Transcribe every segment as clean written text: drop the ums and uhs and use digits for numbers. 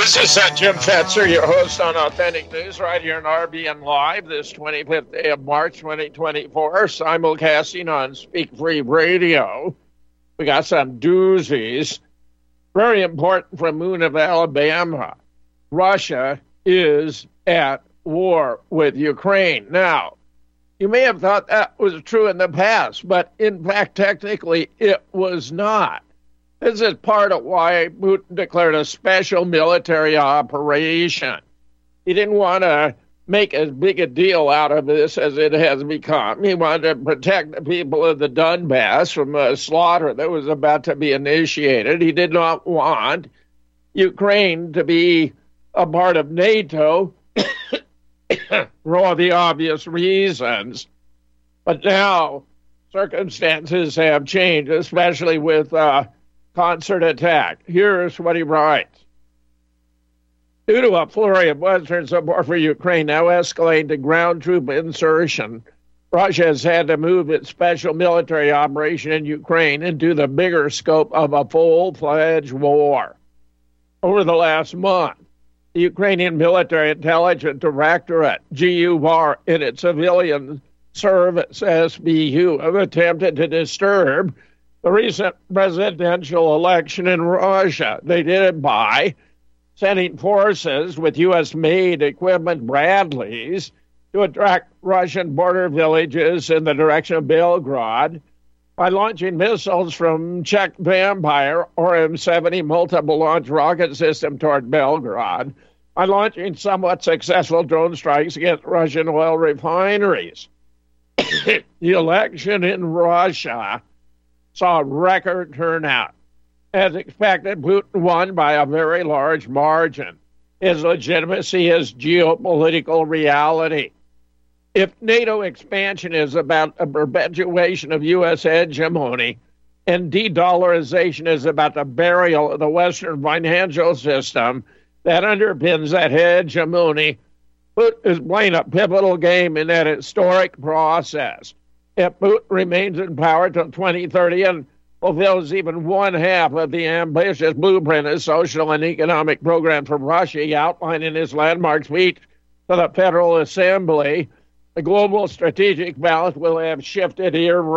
This is Jim Fetzer, your host on Authentic News, right here on RBN Live, this 25th day of March 2024, simulcasting on Speak Free Radio. We got some doozies. Very important from Moon of Alabama. Russia is at war with Ukraine. Now, you may have thought that was true in the past, but in fact, technically, it was not. This is part of why Putin declared a special military operation. He didn't want to make as big a deal out of this as it has become. He wanted to protect the people of the Donbass from a slaughter that was about to be initiated. He did not want Ukraine to be a part of NATO for all the obvious reasons. But now circumstances have changed, especially with concert attack. Here's what he writes. Due to a flurry of Western support for Ukraine now escalating to ground troop insertion, Russia has had to move its special military operation in Ukraine into the bigger scope of a full-fledged war. Over the last month, the Ukrainian Military Intelligence Directorate, GUR, and its civilian service, SBU, have attempted to disturb the recent presidential election in Russia. They did it by sending forces with U.S.-made equipment, Bradleys, to attract Russian border villages in the direction of Belgrade, by launching missiles from Czech Vampire or M70 multiple launch rocket system toward Belgrade, by launching somewhat successful drone strikes against Russian oil refineries. The election in Russia saw a record turnout. As expected, Putin won by a very large margin. His legitimacy is geopolitical reality. If NATO expansion is about a perpetuation of U.S. hegemony and de-dollarization is about the burial of the Western financial system that underpins that hegemony, Putin is playing a pivotal game in that historic process. If Putin remains in power till 2030 and fulfills even one half of the ambitious blueprint of social and economic program for Russia he outlined in his landmark speech to the Federal Assembly, the global strategic balance will have shifted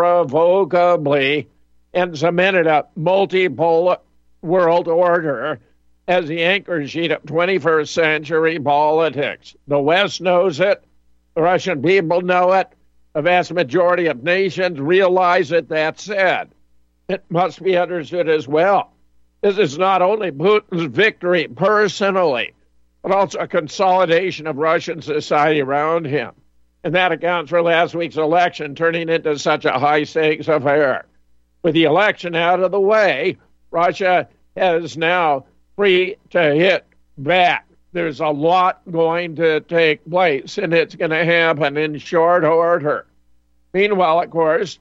irrevocably and cemented a multipolar world order as the anchor sheet of 21st century politics. The West knows it. The Russian people know it. The vast majority of nations realize it. That said, it must be understood as well. This is not only Putin's victory personally, but also a consolidation of Russian society around him. And that accounts for last week's election turning into such a high-stakes affair. With the election out of the way, Russia is now free to hit back. There's a lot going to take place, and it's going to happen in short order. Meanwhile, of course,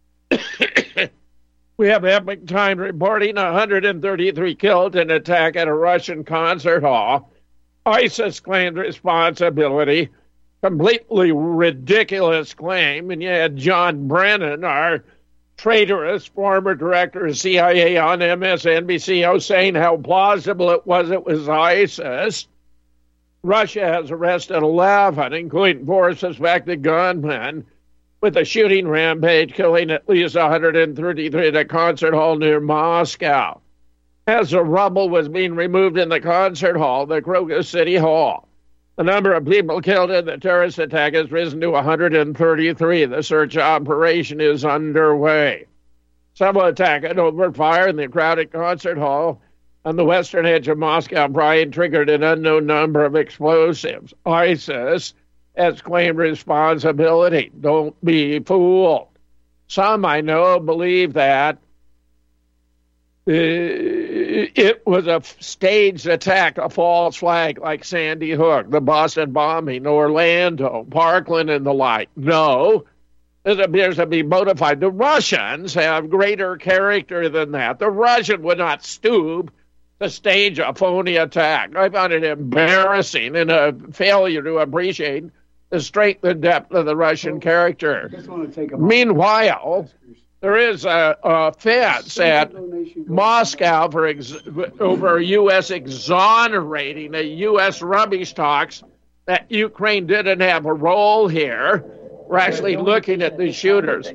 we have Epic Times reporting 133 killed in an attack at a Russian concert hall. ISIS claimed responsibility. Completely ridiculous claim. And you had John Brennan, our traitorous former director of CIA on MSNBC, saying how plausible it was ISIS. Russia has arrested 11, including 4 suspected gunmen, with a shooting rampage killing at least 133 at a concert hall near Moscow. As the rubble was being removed in the concert hall, the Crocus City Hall, the number of people killed in the terrorist attack has risen to 133. The search operation is underway. Several attack had opened fire in the crowded concert hall on the western edge of Moscow, Brian triggered an unknown number of explosives. ISIS has claimed responsibility. Don't be fooled. Some I know believe that it was a staged attack, a false flag like Sandy Hook, the Boston bombing, Orlando, Parkland, and the like. No, this appears to be bona fide. The Russians have greater character than that. The Russian would not stoop to stage a phony attack. I found it embarrassing and a failure to appreciate the strength and depth of the Russian character. Meanwhile, There is a fence at Moscow over U.S. exonerating the U.S. rubbish talks that Ukraine didn't have a role here. We're actually looking at the shooters.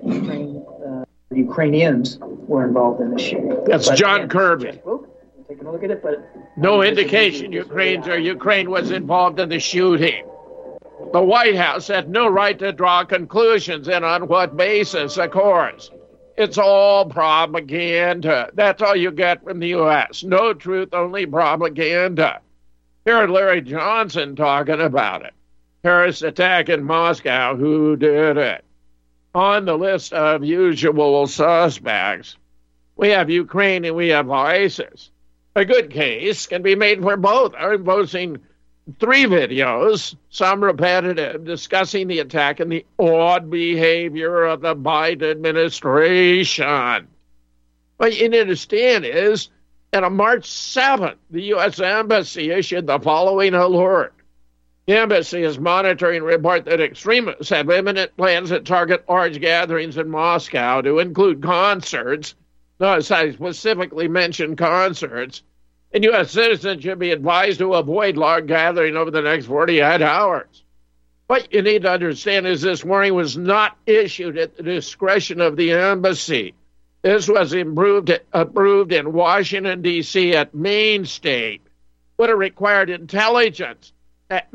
Ukrainians were involved in the shooting. That's John Kirby. Taking a look at it, but no indication Ukraine was involved in the shooting. The White House had no right to draw conclusions, and on what basis, of course. It's all propaganda. That's all you get from the U.S. No truth, only propaganda. Here, Larry Johnson talking about it. Terrorist attack in Moscow. Who did it? On the list of usual suspects, we have Ukraine and we have ISIS. A good case can be made for both. I'm posting 3 videos, some repetitive, discussing the attack and the odd behavior of the Biden administration. What you need to understand is, that on March 7th, the U.S. Embassy issued the following alert. The embassy is monitoring a report that extremists have imminent plans to target large gatherings in Moscow to include concerts. Notice I specifically mentioned concerts. And U.S. citizens should be advised to avoid large gathering over the next 48 hours. What you need to understand is this warning was not issued at the discretion of the embassy. This was approved in Washington, D.C. at Main State. Would have required intelligence that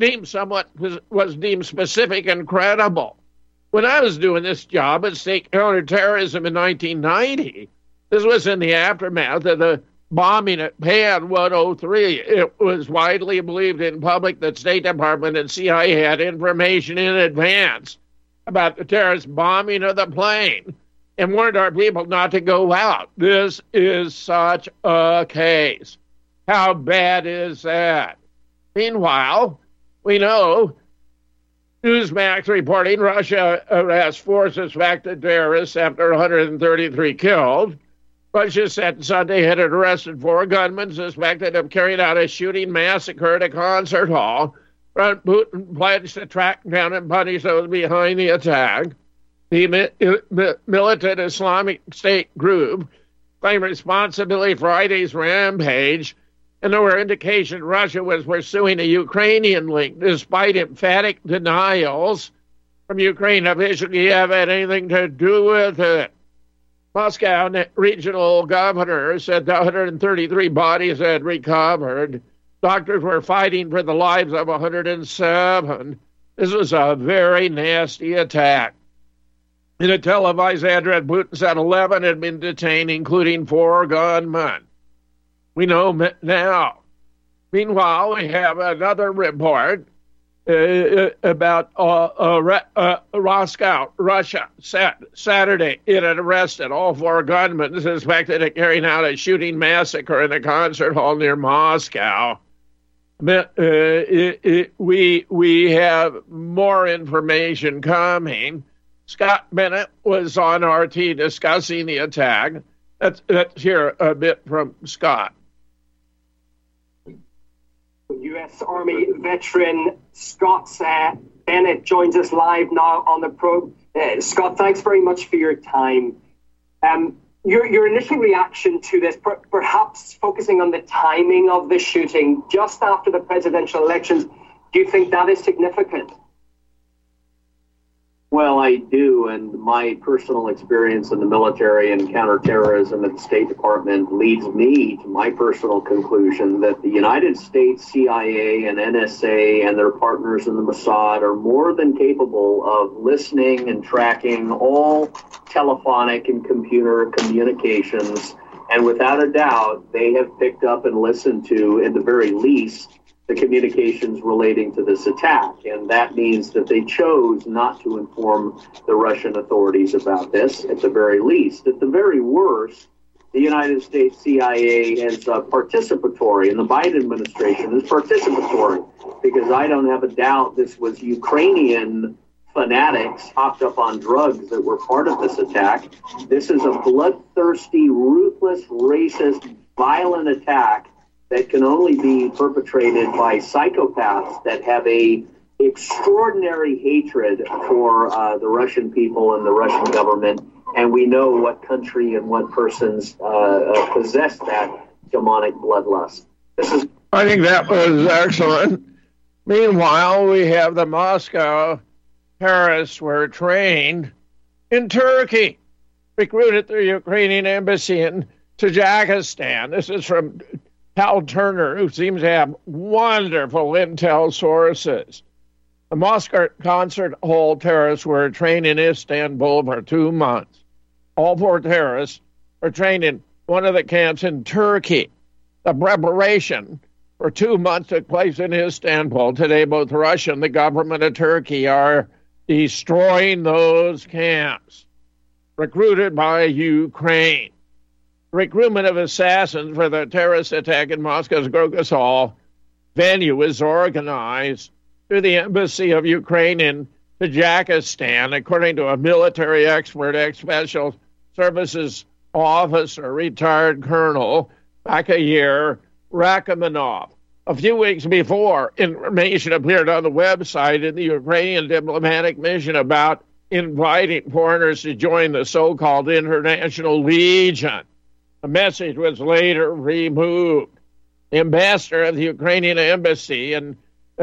was deemed specific and credible. When I was doing this job at state counterterrorism in 1990, this was in the aftermath of the bombing at Pan 103. It was widely believed in public that State Department and CIA had information in advance about the terrorist bombing of the plane and warned our people not to go out. This is such a case. How bad is that? Meanwhile, we know Newsmax reporting Russia arrests 4 suspected terrorists after 133 killed. Russia said Sunday it had arrested 4 gunmen suspected of carrying out a shooting massacre at a concert hall. Putin pledged to track down and punish those behind the attack. The militant Islamic State group claimed responsibility for Friday's rampage, and there were indications Russia was pursuing a Ukrainian link, despite emphatic denials from Ukraine officials have had anything to do with it. Moscow regional governor said the 133 bodies had recovered. Doctors were fighting for the lives of 107. This was a very nasty attack. In a televised address, Putin said 11 had been detained, including 4 gunmen. We know now. Meanwhile, we have another report about Moscow, Russia. Saturday, it had arrested all 4 gunmen suspected of carrying out a shooting massacre in a concert hall near Moscow. We have more information coming. Scott Bennett was on RT discussing the attack. Let's hear a bit from Scott. U.S. Army veteran Scott Bennett joins us live now on the probe. Scott, thanks very much for your time. Your initial reaction to this, perhaps focusing on the timing of the shooting just after the presidential elections, do you think that is significant? Well, I do, and my personal experience in the military and counterterrorism at the State Department leads me to my personal conclusion that the United States CIA and NSA and their partners in the Mossad are more than capable of listening and tracking all telephonic and computer communications, and without a doubt, they have picked up and listened to, at the very least, the communications relating to this attack. And that means that they chose not to inform the Russian authorities about this, at the very least. At the very worst, the United States CIA is participatory, and the Biden administration is participatory, because I don't have a doubt this was Ukrainian fanatics hopped up on drugs that were part of this attack. This is a bloodthirsty, ruthless, racist, violent attack that can only be perpetrated by psychopaths that have a extraordinary hatred for the Russian people and the Russian government and we know what country and what persons possess that demonic bloodlust. I think that was excellent. Meanwhile, we have the Moscow terrorists were trained in Turkey, recruited the Ukrainian embassy in Tajikistan. This is from Hal Turner, who seems to have wonderful intel sources. The Moscow concert hall terrorists were trained in Istanbul for 2 months. All 4 terrorists were trained in one of the camps in Turkey. The preparation for 2 months took place in Istanbul. Today, both Russia and the government of Turkey are destroying those camps. Recruited by Ukraine. Recruitment of assassins for the terrorist attack in Moscow's Crocus Hall venue was organized through the Embassy of Ukraine in Tajikistan, according to a military expert, ex-special services officer, retired colonel, Bakayir Rachmanov. A few weeks before, information appeared on the website in the Ukrainian diplomatic mission about inviting foreigners to join the so-called International Legion. The message was later removed. The ambassador of the Ukrainian embassy in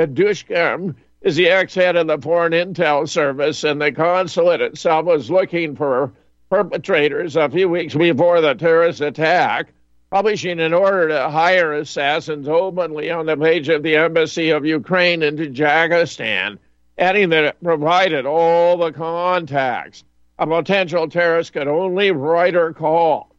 Dushkem is the ex-head of the Foreign Intel Service, and the consulate itself was looking for perpetrators a few weeks before the terrorist attack, publishing an order to hire assassins openly on the page of the Embassy of Ukraine in Tajikistan, adding that it provided all the contacts a potential terrorist could only write or call.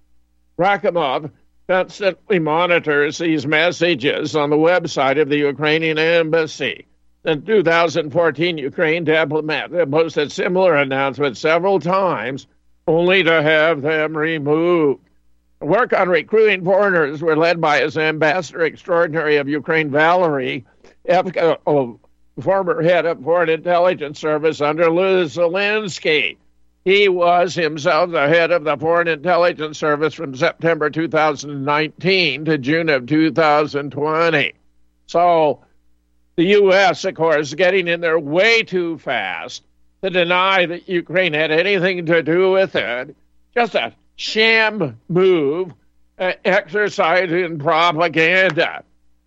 Rakimov constantly monitors these messages on the website of the Ukrainian embassy. In 2014, Ukraine diplomats have posted similar announcements several times, only to have them removed. The work on recruiting foreigners were led by his ambassador extraordinary of Ukraine, Valery Evko, former head of Foreign Intelligence Service under Zelensky. He was himself the head of the Foreign Intelligence Service from September 2019 to June of 2020. So the U.S., of course, getting in there way too fast to deny that Ukraine had anything to do with it. Just a sham move, exercise in propaganda.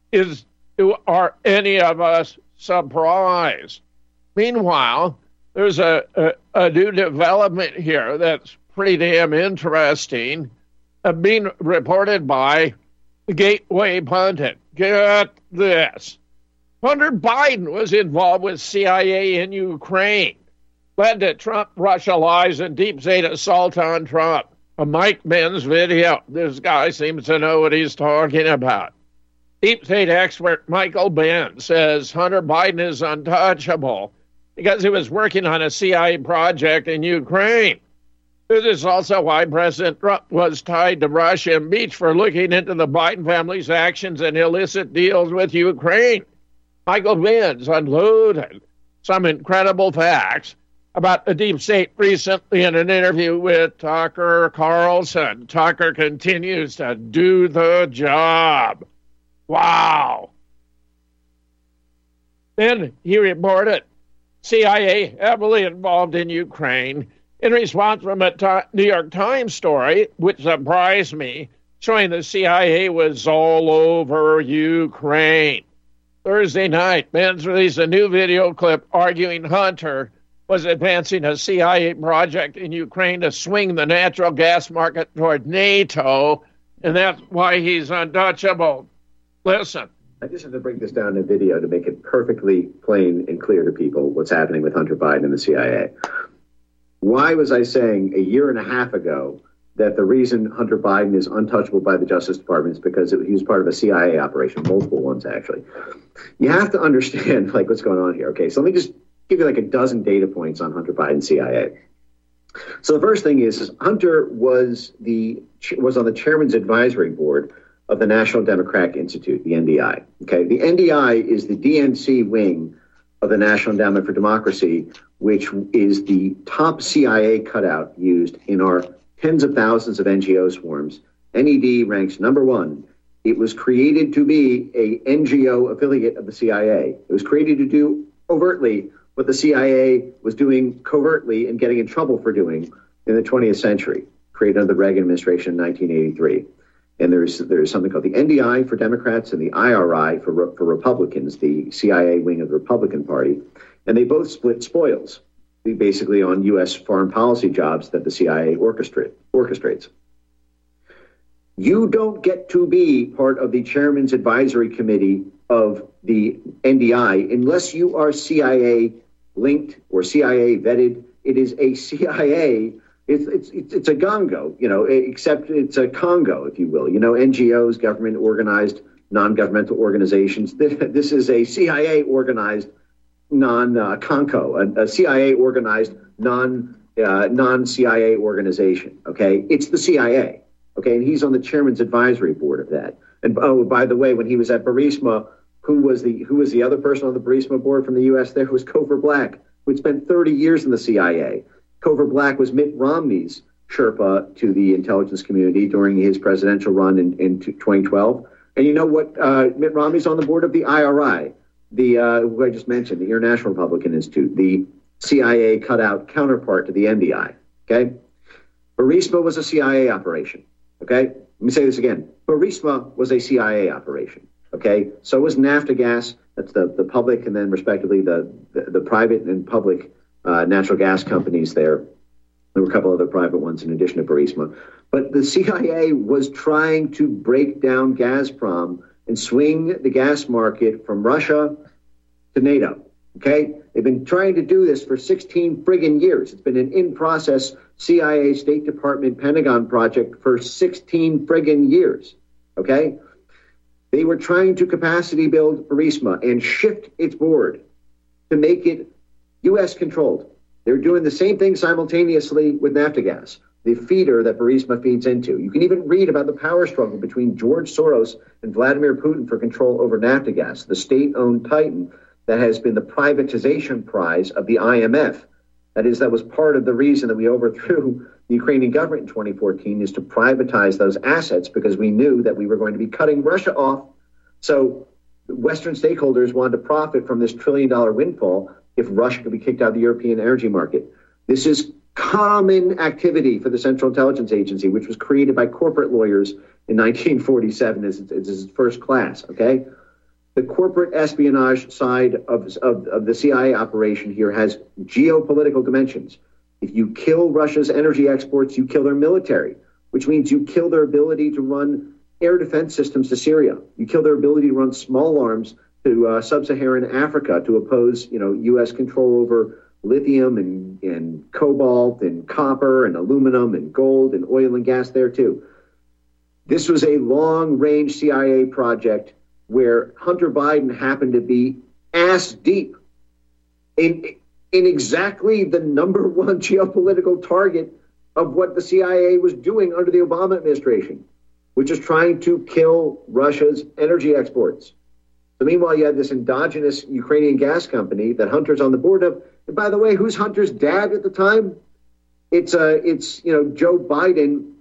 Are any of us surprised? Meanwhile, there's a new development here that's pretty damn interesting, being reported by the Gateway Pundit. Get this. Hunter Biden was involved with CIA in Ukraine, led to Trump-Russia lies and deep state assault on Trump. A Mike Benz video. This guy seems to know what he's talking about. Deep state expert Michael Benz says Hunter Biden is untouchable because he was working on a CIA project in Ukraine. This is also why President Trump was tied to Russia and impeached for looking into the Biden family's actions and illicit deals with Ukraine. Michael Benz unloaded some incredible facts about the deep state recently in an interview with Tucker Carlson. Tucker continues to do the job. Wow. Then he reported CIA heavily involved in Ukraine in response from a New York Times story, which surprised me, showing the CIA was all over Ukraine. Thursday night, Benz released a new video clip arguing Hunter was advancing a CIA project in Ukraine to swing the natural gas market toward NATO, and that's why he's untouchable. Listen. I just have to break this down in video to make it perfectly plain and clear to people what's happening with Hunter Biden and the CIA. Why was I saying a year and a half ago that the reason Hunter Biden is untouchable by the Justice Department is because he was part of a CIA operation, multiple ones actually. You have to understand like what's going on here. Okay, so let me just give you like a dozen data points on Hunter Biden CIA. So the first thing is Hunter was on the chairman's advisory board of the National Democratic Institute, the NDI. Okay, the NDI is the DNC wing of the National Endowment for Democracy, which is the top CIA cutout used in our tens of thousands of NGO swarms. NED ranks number one. It was created to be a NGO affiliate of the CIA. It was created to do overtly what the CIA was doing covertly and getting in trouble for doing, in the 20th century, created under the Reagan administration in 1983. And there's something called the NDI for Democrats and the IRI for Republicans, the CIA wing of the Republican Party. And they both split spoils, basically on U.S. foreign policy jobs that the CIA orchestrates. You don't get to be part of the chairman's advisory committee of the NDI unless you are CIA linked or CIA vetted. It is a CIA. It's a Congo, except it's a Congo, if you will. NGOs, government organized, non-governmental organizations. This is a CIA organized non-Congo, a CIA organized non-CIA organization. Okay, it's the CIA. Okay, and he's on the chairman's advisory board of that. And oh, by the way, when he was at Burisma, who was the other person on the Burisma board from the U.S. there was Cover Black, who had spent 30 years in the CIA. Cover Black was Mitt Romney's Sherpa to the intelligence community during his presidential run in 2012. And you know what? Mitt Romney's on the board of the IRI, who I just mentioned, the International Republican Institute, the CIA cutout counterpart to the NDI. Okay, Burisma was a CIA operation. Okay, let me say this again. Burisma was a CIA operation. Okay, so was Naftagaz. That's the public, and then respectively the private and public natural gas companies there. There were a couple other private ones in addition to Burisma. But the CIA was trying to break down Gazprom and swing the gas market from Russia to NATO. Okay? They've been trying to do this for 16 friggin' years. It's been an in-process CIA, State Department, Pentagon project for 16 friggin' years. Okay? They were trying to capacity build Burisma and shift its board to make it U.S. controlled. They're doing the same thing simultaneously with Naftagaz, the feeder that Burisma feeds into. You can even read about the power struggle between George Soros and Vladimir Putin for control over Naftagaz, the state-owned titan that has been the privatization prize of the IMF. That was part of the reason that we overthrew the Ukrainian government in 2014, is to privatize those assets because we knew that we were going to be cutting Russia off. So Western stakeholders wanted to profit from this $1 trillion windfall if Russia could be kicked out of the European energy market. This is common activity for the Central Intelligence Agency, which was created by corporate lawyers in 1947 as its first class, okay? The corporate espionage side of the CIA operation here has geopolitical dimensions. If you kill Russia's energy exports, you kill their military, which means you kill their ability to run air defense systems to Syria. You kill their ability to run small arms to sub-Saharan Africa to oppose, U.S. control over lithium and cobalt and copper and aluminum and gold and oil and gas there too. This was a long-range CIA project where Hunter Biden happened to be ass deep in exactly the number one geopolitical target of what the CIA was doing under the Obama administration, which is trying to kill Russia's energy exports. So meanwhile, you had this endogenous Ukrainian gas company that Hunter's on the board of. And by the way, who's Hunter's dad at the time? It's Joe Biden,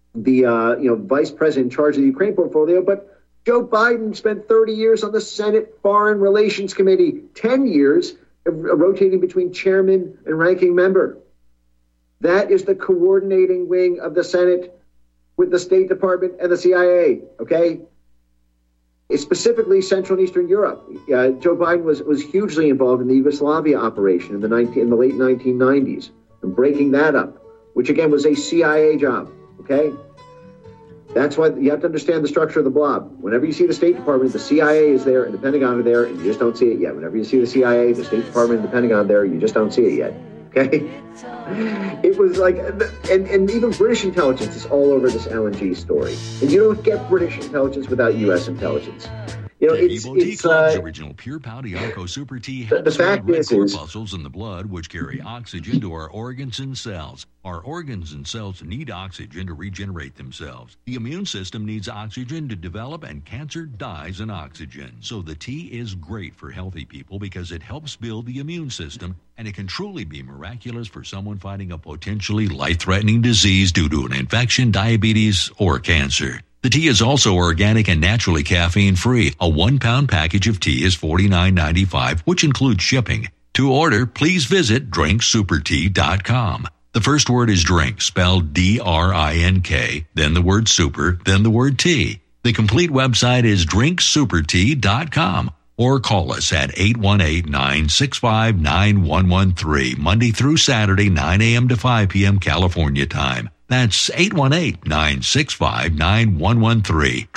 the vice president in charge of the Ukraine portfolio. But Joe Biden spent 30 years on the Senate Foreign Relations Committee, 10 years rotating between chairman and ranking member. That is the coordinating wing of the Senate with the State Department and the CIA. Okay. Specifically Central and Eastern Europe. Joe Biden was hugely involved in the Yugoslavia operation in the late 1990s and breaking that up, which again was a CIA job. Okay, that's why you have to understand the structure of the blob. Whenever you see the State Department, the CIA is there and the Pentagon are there, and you just don't see it yet. Whenever you see the CIA, the State Department, and the Pentagon there, you just don't see it yet. Okay, it was like, and even British intelligence is all over this LNG story. And you don't get British intelligence without U.S. intelligence. It's original Pure Paudiaco Super Tea helps build red corpuscles in the blood, which carry oxygen to our organs and cells. Our organs and cells need oxygen to regenerate themselves. The immune system needs oxygen to develop, and cancer dies in oxygen. So the tea is great for healthy people because it helps build the immune system, and it can truly be miraculous for someone fighting a potentially life-threatening disease due to an infection, diabetes, or cancer. The tea is also organic and naturally caffeine-free. A 1-pound package of tea is $49.95, which includes shipping. To order, please visit drinksupertea.com. The first word is drink, spelled D-R-I-N-K, then the word super, then the word tea. The complete website is drinksupertea.com or call us at 818-965-9113, Monday through Saturday, 9 a.m. to 5 p.m. California time. That's 818-965-9113,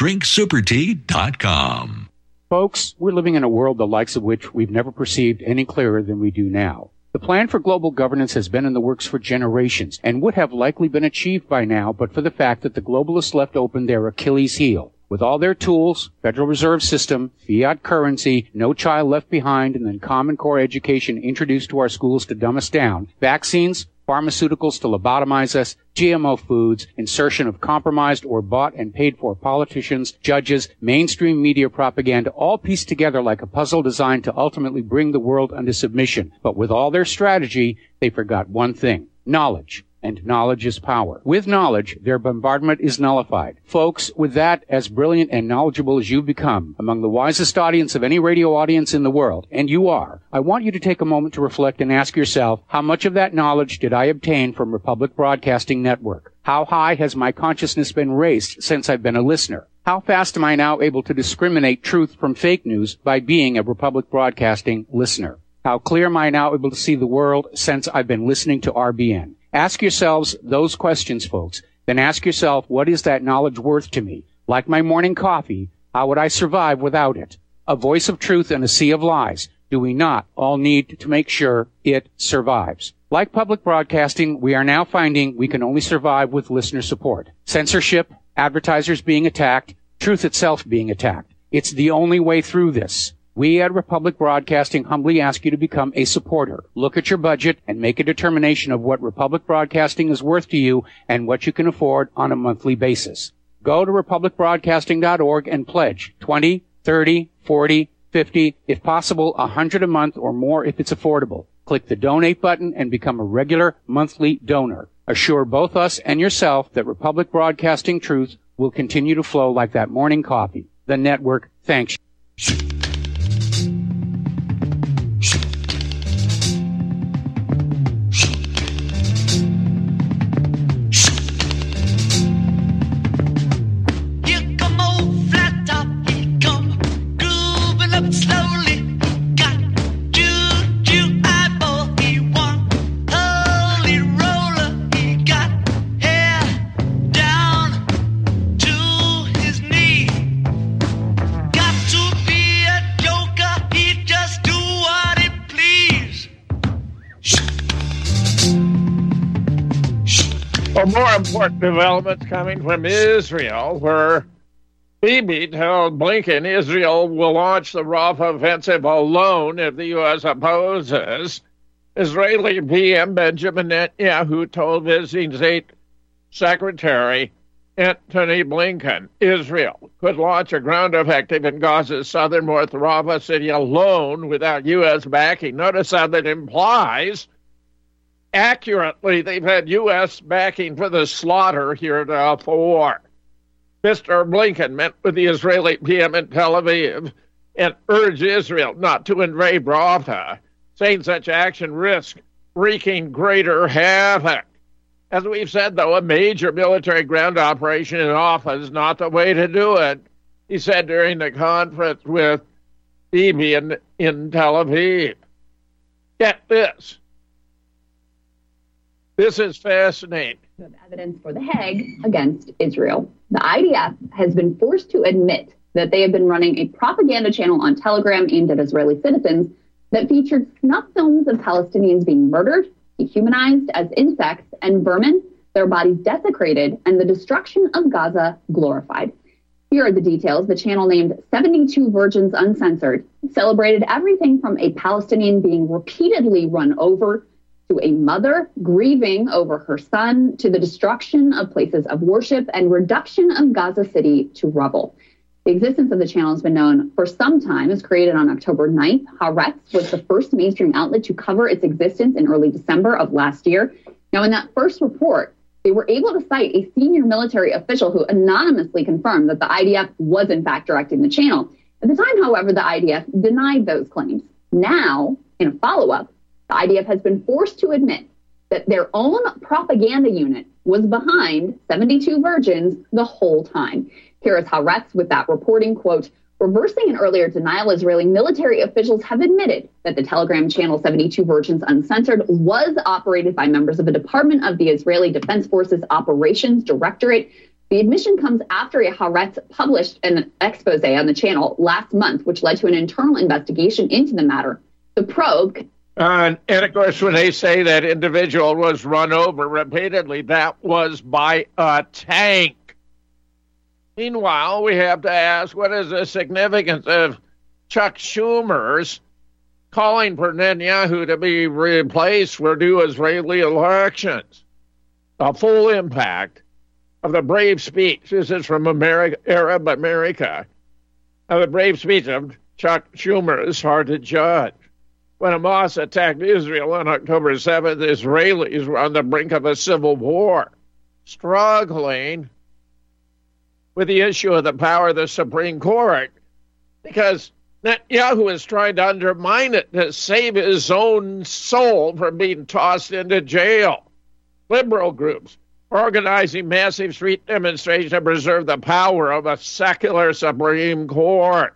drinksupertea.com. Folks, we're living in a world the likes of which we've never perceived any clearer than we do now. The plan for global governance has been in the works for generations and would have likely been achieved by now but for the fact that the globalists left open their Achilles heel. With all their tools, Federal Reserve System, fiat currency, no child left behind, and then Common Core education introduced to our schools to dumb us down, vaccines, pharmaceuticals to lobotomize us, GMO foods, insertion of compromised or bought and paid for politicians, judges, mainstream media propaganda, all pieced together like a puzzle designed to ultimately bring the world under submission. But with all their strategy, they forgot one thing: knowledge. And knowledge is power. With knowledge, their bombardment is nullified. Folks, with that, as brilliant and knowledgeable as you've become, among the wisest audience of any radio audience in the world, and you are, I want you to take a moment to reflect and ask yourself, how much of that knowledge did I obtain from Republic Broadcasting Network? How high has my consciousness been raised since I've been a listener? How fast am I now able to discriminate truth from fake news by being a Republic Broadcasting listener? How clear am I now able to see the world since I've been listening to RBN? Ask yourselves those questions, folks. Then ask yourself, what is that knowledge worth to me? Like my morning coffee, how would I survive without it? A voice of truth in a sea of lies. Do we not all need to make sure it survives? Like public broadcasting, we are now finding we can only survive with listener support. Censorship, advertisers being attacked, truth itself being attacked. It's the only way through this. We at Republic Broadcasting humbly ask you to become a supporter. Look at your budget and make a determination of what Republic Broadcasting is worth to you and what you can afford on a monthly basis. Go to republicbroadcasting.org and pledge 20, 30, 40, 50, if possible, 100 a month or more if it's affordable. Click the donate button and become a regular monthly donor. Assure both us and yourself that Republic Broadcasting truth will continue to flow like that morning coffee. The network thanks you. More important developments coming from Israel, where Bibi told Blinken Israel will launch the Rafah offensive alone if the U.S. opposes. Israeli PM Benjamin Netanyahu told visiting State Secretary Antony Blinken Israel could launch a ground offensive in Gaza's southernmost Rafah city alone without U.S. backing. Notice how that implies accurately they've had U.S. backing for the slaughter heretofore. Mr. Blinken met with the Israeli PM in Tel Aviv and urged Israel not to invade Rafah, saying such action risks wreaking greater havoc. As we've said, though, a major military ground operation in Rafah is not the way to do it, he said during the conference with Bibi in Tel Aviv. Get this. This is fascinating. Of evidence for the Hague against Israel. The IDF has been forced to admit that they have been running a propaganda channel on Telegram aimed at Israeli citizens that featured snuff films of Palestinians being murdered, dehumanized as insects and vermin, their bodies desecrated, and the destruction of Gaza glorified. Here are the details. The channel, named 72 Virgins Uncensored, celebrated everything from a Palestinian being repeatedly run over to a mother grieving over her son, to the destruction of places of worship and reduction of Gaza City to rubble. The existence of the channel has been known for some time. It was created on October 9th. Haaretz was the first mainstream outlet to cover its existence in early December of last year. Now, in that first report, they were able to cite a senior military official who anonymously confirmed that the IDF was in fact directing the channel. At the time, however, the IDF denied those claims. Now, in a follow-up, the IDF has been forced to admit that their own propaganda unit was behind 72 virgins the whole time. Here's Haaretz with that reporting, quote, reversing an earlier denial, Israeli military officials have admitted that the Telegram channel 72 Virgins Uncensored was operated by members of the Department of the Israeli Defense Forces Operations Directorate. The admission comes after Haaretz published an expose on the channel last month, which led to an internal investigation into the matter. The probe... and of course, when they say that individual was run over repeatedly, that was by a tank. Meanwhile, we have to ask, what is the significance of Chuck Schumer's calling for Netanyahu to be replaced for new Israeli elections? The full impact of the brave speech, this is from Arab America, of the brave speech of Chuck Schumer is hard to judge. When Hamas attacked Israel on October 7th, Israelis were on the brink of a civil war, struggling with the issue of the power of the Supreme Court, because Netanyahu is trying to undermine it to save his own soul from being tossed into jail. Liberal groups organizing massive street demonstrations to preserve the power of a secular Supreme Court.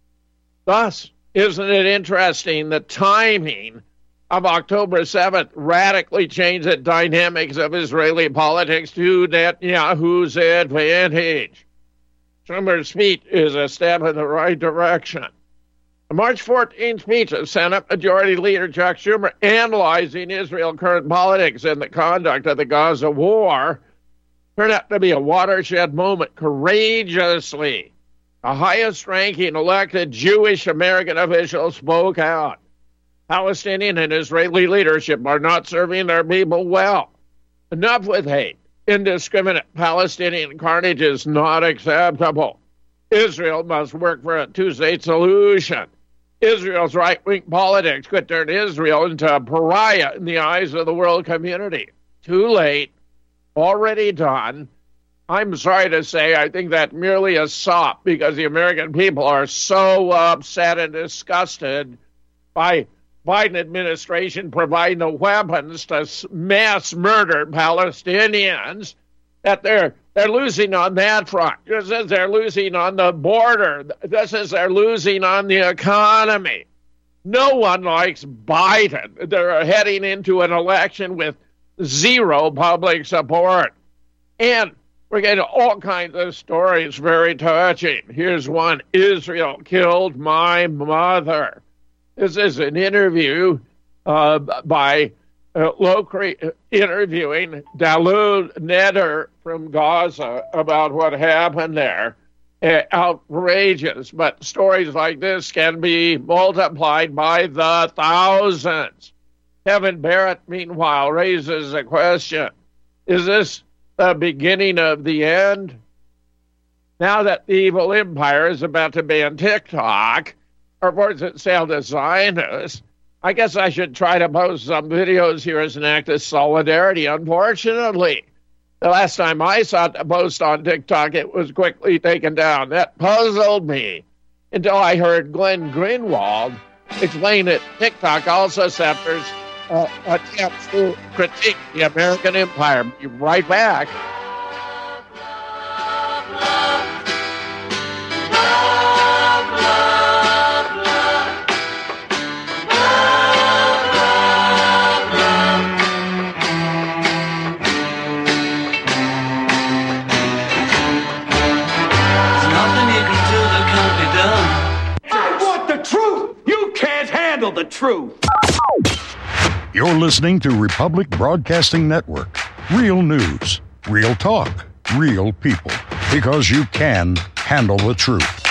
Thus, isn't it interesting the timing of October 7th radically changed the dynamics of Israeli politics to Netanyahu's advantage? Schumer's speech is a step in the right direction. The March 14th speech of Senate Majority Leader Chuck Schumer analyzing Israel's current politics and the conduct of the Gaza war turned out to be a watershed moment. Courageously, the highest-ranking elected Jewish American official spoke out. Palestinian and Israeli leadership are not serving their people well. Enough with hate. Indiscriminate Palestinian carnage is not acceptable. Israel must work for a two-state solution. Israel's right-wing politics could turn Israel into a pariah in the eyes of the world community. Too late. Already done. I'm sorry to say, I think that merely a sop because the American people are so upset and disgusted by Biden administration providing the weapons to mass murder Palestinians that they're losing on that front. Just as they're losing on the border, just as they're losing on the economy. No one likes Biden. They're heading into an election with zero public support. And we're getting all kinds of stories, very touching. Here's one. Israel killed my mother. This is an interview by Lokri interviewing Dalul Neder from Gaza about what happened there. Outrageous, but stories like this can be multiplied by the thousands. Kevin Barrett, meanwhile, raises a question. Is this the beginning of the end? Now that the evil empire is about to ban TikTok, or force it sale to Zionists, I guess I should try to post some videos here as an act of solidarity. Unfortunately, the last time I saw the post on TikTok, it was quickly taken down. That puzzled me until I heard Glenn Greenwald explain that TikTok also centers attempts to critique the American empire. Be right back. The truth. You're listening to Republic Broadcasting Network. Real news, real talk, real people. Because you can handle the truth.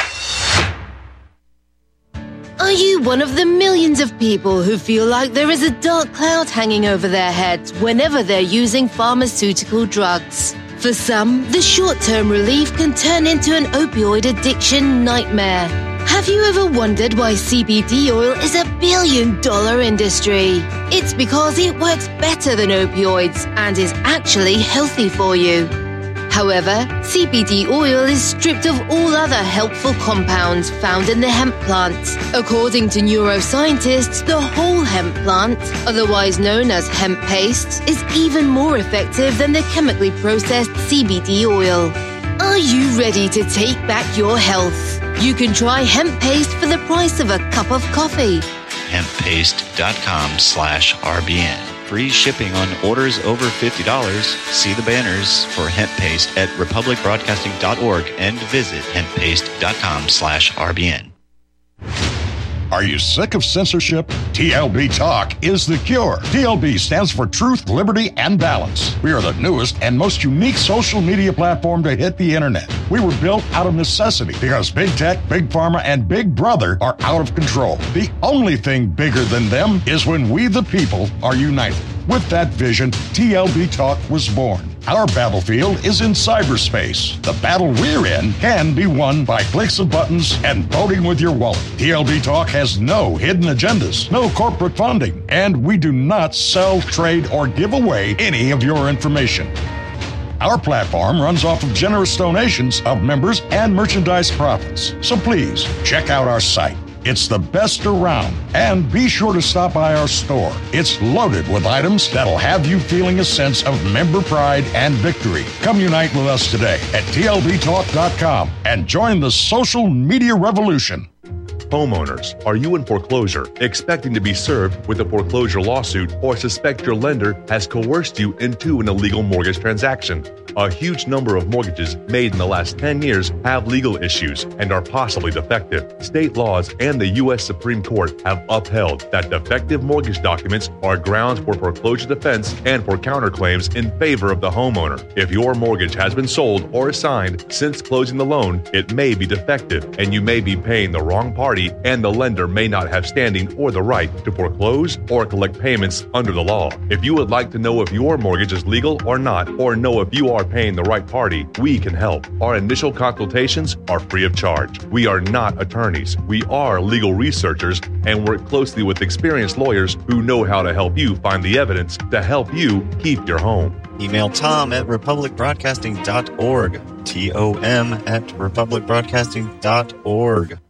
Are you one of the millions of people who feel like there is a dark cloud hanging over their heads whenever they're using pharmaceutical drugs? For some, the short-term relief can turn into an opioid addiction nightmare. Have you ever wondered why CBD oil is a billion-dollar industry? It's because it works better than opioids and is actually healthy for you. However, CBD oil is stripped of all other helpful compounds found in the hemp plant. According to neuroscientists, the whole hemp plant, otherwise known as hemp paste, is even more effective than the chemically processed CBD oil. Are you ready to take back your health? You can try hemp paste for the price of a cup of coffee. Hemppaste.com/RBN. Free shipping on orders over $50. See the banners for hemp paste at republicbroadcasting.org and visit hemppaste.com/RBN. Are you sick of censorship? TLB Talk is the cure. TLB stands for Truth, Liberty, and Balance. We are the newest and most unique social media platform to hit the internet. We were built out of necessity because Big Tech, Big Pharma, and Big Brother are out of control. The only thing bigger than them is when we, the people, are united. With that vision, TLB Talk was born. Our battlefield is in cyberspace. The battle we're in can be won by clicks of buttons and voting with your wallet. TLB Talk has no hidden agendas, no corporate funding, and we do not sell, trade, or give away any of your information. Our platform runs off of generous donations of members and merchandise profits. So please, check out our site. It's the best around. And be sure to stop by our store. It's loaded with items that'll have you feeling a sense of member pride and victory. Come unite with us today at TLBTalk.com and join the social media revolution. Homeowners, are you in foreclosure, expecting to be served with a foreclosure lawsuit, or suspect your lender has coerced you into an illegal mortgage transaction? A huge number of mortgages made in the last 10 years have legal issues and are possibly defective. State laws and the U.S. Supreme Court have upheld that defective mortgage documents are grounds for foreclosure defense and for counterclaims in favor of the homeowner. If your mortgage has been sold or assigned since closing the loan, it may be defective and you may be paying the wrong party, and the lender may not have standing or the right to foreclose or collect payments under the law. If you would like to know if your mortgage is legal or not, or know if you are paying the right party, we can help. Our initial consultations are free of charge. We are not attorneys. We are legal researchers and work closely with experienced lawyers who know how to help you find the evidence to help you keep your home. Email Tom at republicbroadcasting.org. TOM@republicbroadcasting.org.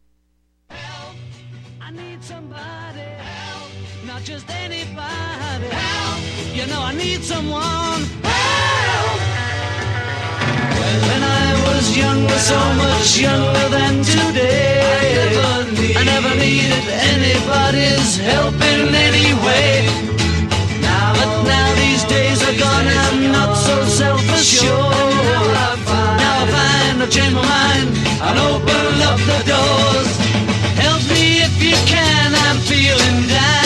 Just anybody help. You know I need someone help. When I was younger, so much younger than today, I never needed anybody's help in any way. But now these days are gone, I'm not so self-assured. Now I find I've changed my mind and open up the doors. Help me if you can, I'm feeling down.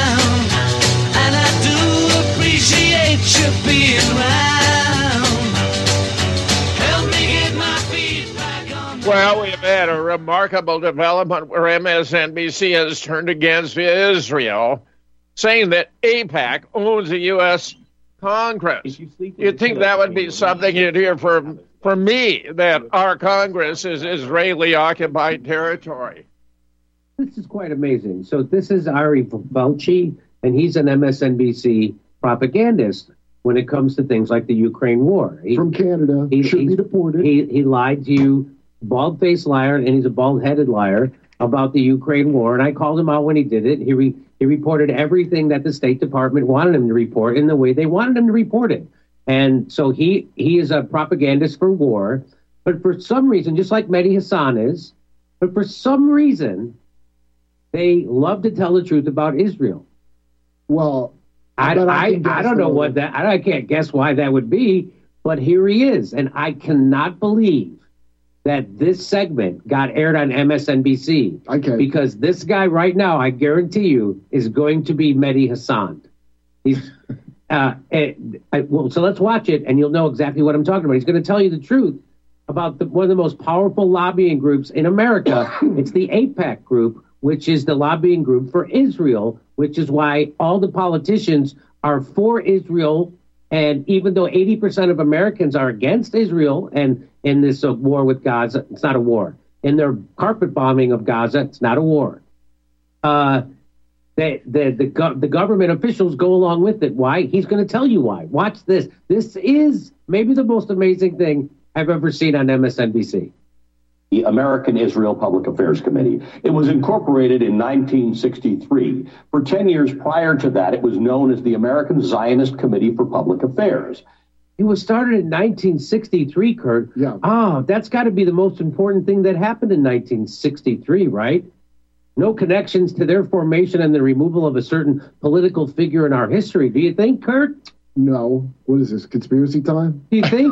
You being round. Help me get my feet back on. Well, we've had a remarkable development where MSNBC has turned against Israel, saying that AIPAC owns the U.S. Congress. You'd think that would be something you'd hear from me, that our Congress is Israeli-occupied territory. This is quite amazing. So this is Ari Volchi, and he's an MSNBC propagandist when it comes to things like the Ukraine war. From Canada, should be deported. He lied to you, bald-faced liar, and he's a bald-headed liar about the Ukraine war. And I called him out when he did it. He reported everything that the State Department wanted him to report in the way they wanted him to report it. And so he is a propagandist for war. But for some reason, just like Mehdi Hassan is, but for some reason, they love to tell the truth about Israel. Well, I don't know what that, I can't guess why that would be, but here he is. And I cannot believe that this segment got aired on MSNBC. Okay. Because this guy right now, I guarantee you, is going to be Mehdi Hassan. He's, so let's watch it and you'll know exactly what I'm talking about. He's going to tell you the truth about one of the most powerful lobbying groups in America. It's the AIPAC group, which is the lobbying group for Israel, which is why all the politicians are for Israel. And even though 80% of Americans are against Israel and in this war with Gaza, it's not a war. In their carpet bombing of Gaza, it's not a war. The government officials go along with it. Why? He's going to tell you why. Watch this. This is maybe the most amazing thing I've ever seen on MSNBC. The American Israel Public Affairs Committee. It was incorporated in 1963. For 10 years prior to that, it was known as the American Zionist Committee for Public Affairs. It was started in 1963, Kurt. Yeah. Oh, that's got to be the most important thing that happened in 1963, right? No connections to their formation and the removal of a certain political figure in our history. Do you think, Kurt? No. What is this, conspiracy time? Do you think?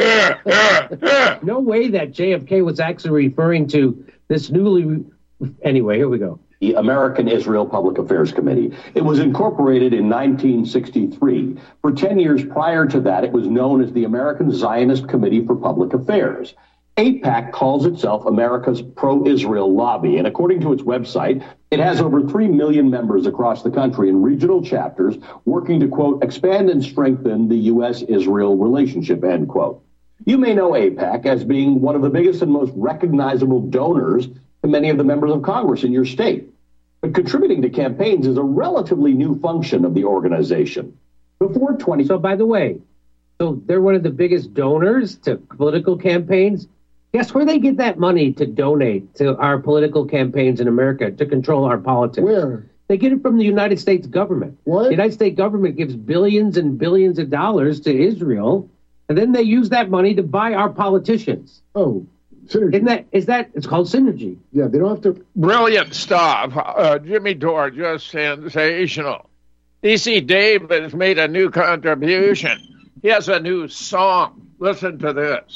No way that JFK was actually referring to this newly... Anyway, here we go. The American Israel Public Affairs Committee. It was incorporated in 1963. For 10 years prior to that, it was known as the American Zionist Committee for Public Affairs. AIPAC calls itself America's pro-Israel lobby, and according to its website, it has over 3 million members across the country in regional chapters working to, quote, expand and strengthen the U.S.-Israel relationship, end quote. You may know AIPAC as being one of the biggest and most recognizable donors to many of the members of Congress in your state. But contributing to campaigns is a relatively new function of the organization. Before 20... So, by the way, they're one of the biggest donors to political campaigns. Guess where they get that money to donate to our political campaigns in America to control our politics? Where? They get it from the United States government. What? The United States government gives billions and billions of dollars to Israel, and then they use that money to buy our politicians. Oh, synergy. It's called synergy. Yeah, they don't have to... Brilliant stuff. Jimmy Dore, just sensational. DC Dave has made a new contribution. He has a new song. Listen to this.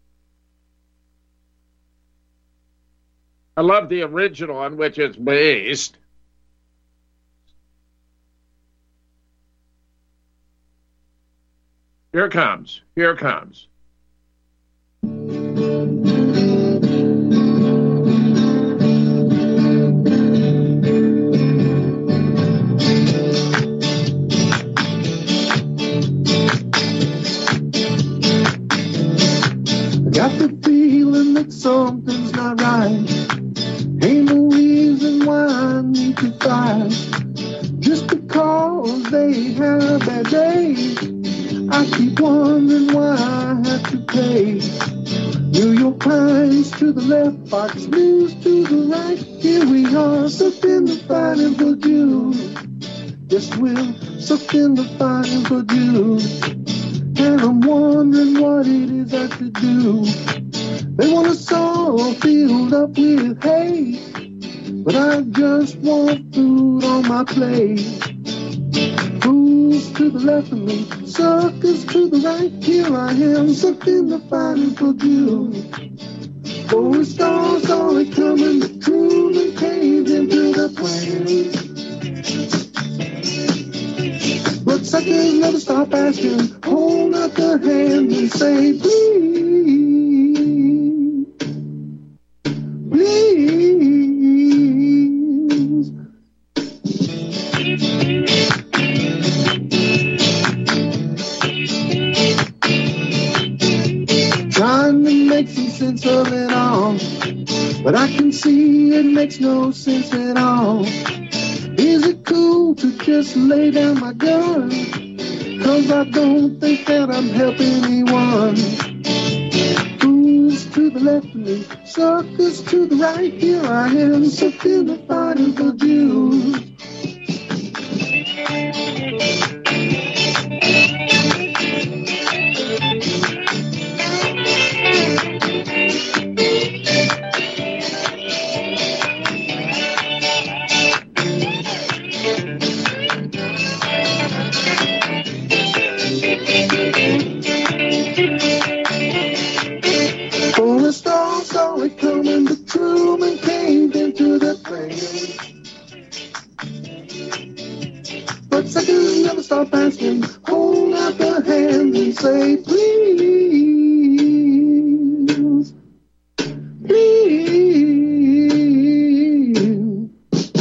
I love the original on which it's based. Here comes. Here comes. Got the feeling that something's not right. Ain't no reason why I need to fight. Just because they had a bad day, I keep wondering why I have to pay. New York Times to the left, Fox News to the right. Here we are, sucked in the fighting for June. Yes, we're sucked in the fighting for June. And I'm wondering what it is I should do. They want us all filled up with hate, but I just want food on my plate. Fools to the left of me, suckers to the right. Here I am, sucked in the fighting for June. For stars are coming, the truth and caved into the plan. But suckers never stop asking, hold up their hand and say, please, please. Trying to make some sense of it all, but I can see it makes no sense at all. Is it cool to just lay down my gun? 'Cause I don't think that I'm helping anyone. Fools to the left of me, suckers to the right. Here I am, sucked in the fighting for Jews. For the storm saw it coming, the Truman caved into the plane. But seconds never stop asking, hold out their hand and say, please, please.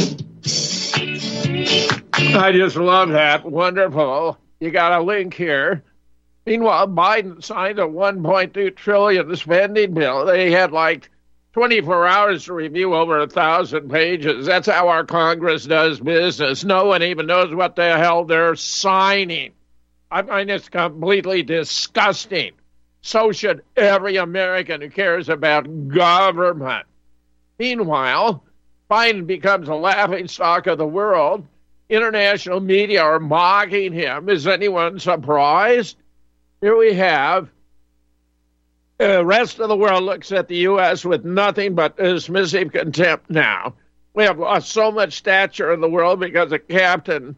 I just love that. Wonderful. You got a link here. Meanwhile, Biden signed a $1.2 trillion spending bill. They had like 24 hours to review over 1,000 pages. That's how our Congress does business. No one even knows what the hell they're signing. I find this completely disgusting. So should every American who cares about government. Meanwhile, Biden becomes a laughingstock of the world. International media are mocking him. Is anyone surprised? Here we have the rest of the world looks at the U.S. with nothing but dismissive contempt now. We have lost so much stature in the world because of Captain